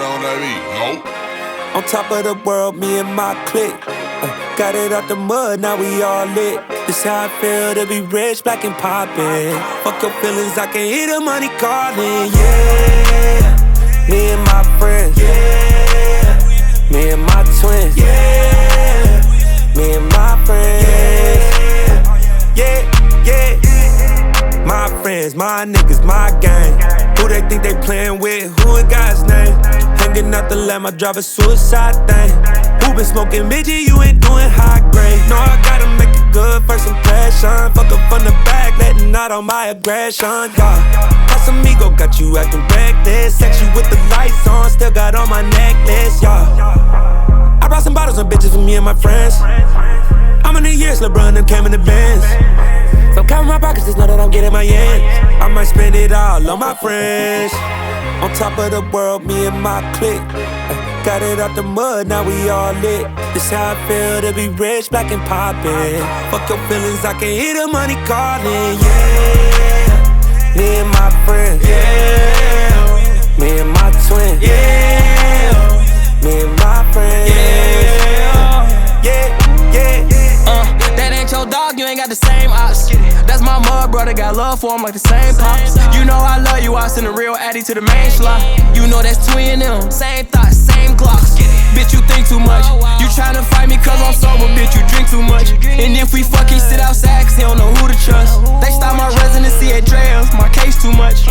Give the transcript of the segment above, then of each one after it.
on that beat. Nope. On top of the world, me and my clique. Got it out the mud, now we all lit. This how I feel to be rich, black and poppin'. Fuck your feelings, I can hear the money calling. Yeah, me and my friends. Yeah, me and my twins. Yeah, me and my friends. Yeah, yeah. My friends, my niggas, my gang. Who they think they playin' with? Who in God's name? Hanging out the lamb, I drive a suicide thing. Who been smoking midget? You ain't doing high grade. No, I gotta make a good first impression. Fuck up from the back, letting out all my aggression. Yeah, Casamigo got you acting reckless. Sex you with the lights on, still got on my necklace. Yeah, I brought some bottles and bitches for me and my friends. How many years LeBron them came in the Benz? So count my pockets, just know that I'm getting my ends. I might spend it all on my friends. On top of the world, me and my clique. Got it out the mud, now we all lit. This how I feel to be rich, black and poppin'. Fuck your feelings, I can hear the money calling. Yeah, me and my friends. Yeah, me and my twin. Yeah, me and my friends. Yeah, yeah. That ain't your dog, you ain't got the same ops. That's my mud brother, got love for him like the same pops. You know I love you, I send a real addy to the main slot. You know that's twin them, same thoughts, same glocks. Bitch, you think too much. You tryna fight me cause I'm sober, bitch, you drink too much. And if we fucking sit outside cause he don't know who to trust. They stop my residency at Dre's, my case too much.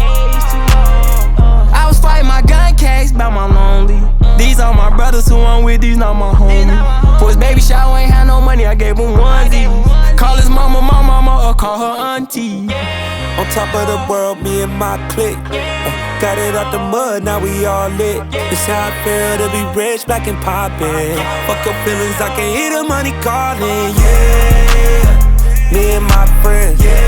I was fighting my gun case about my lonely. These are my brothers who I'm with, these not my homies. For his baby shower ain't had no money, I gave him onesie. Call his mama my mama or call her auntie. On top of the world, me and my clique. Got it out the mud, now we all lit. This how I feel to be rich, black and poppin'. Fuck your feelings, I can hear the money calling. Yeah, me and my friends.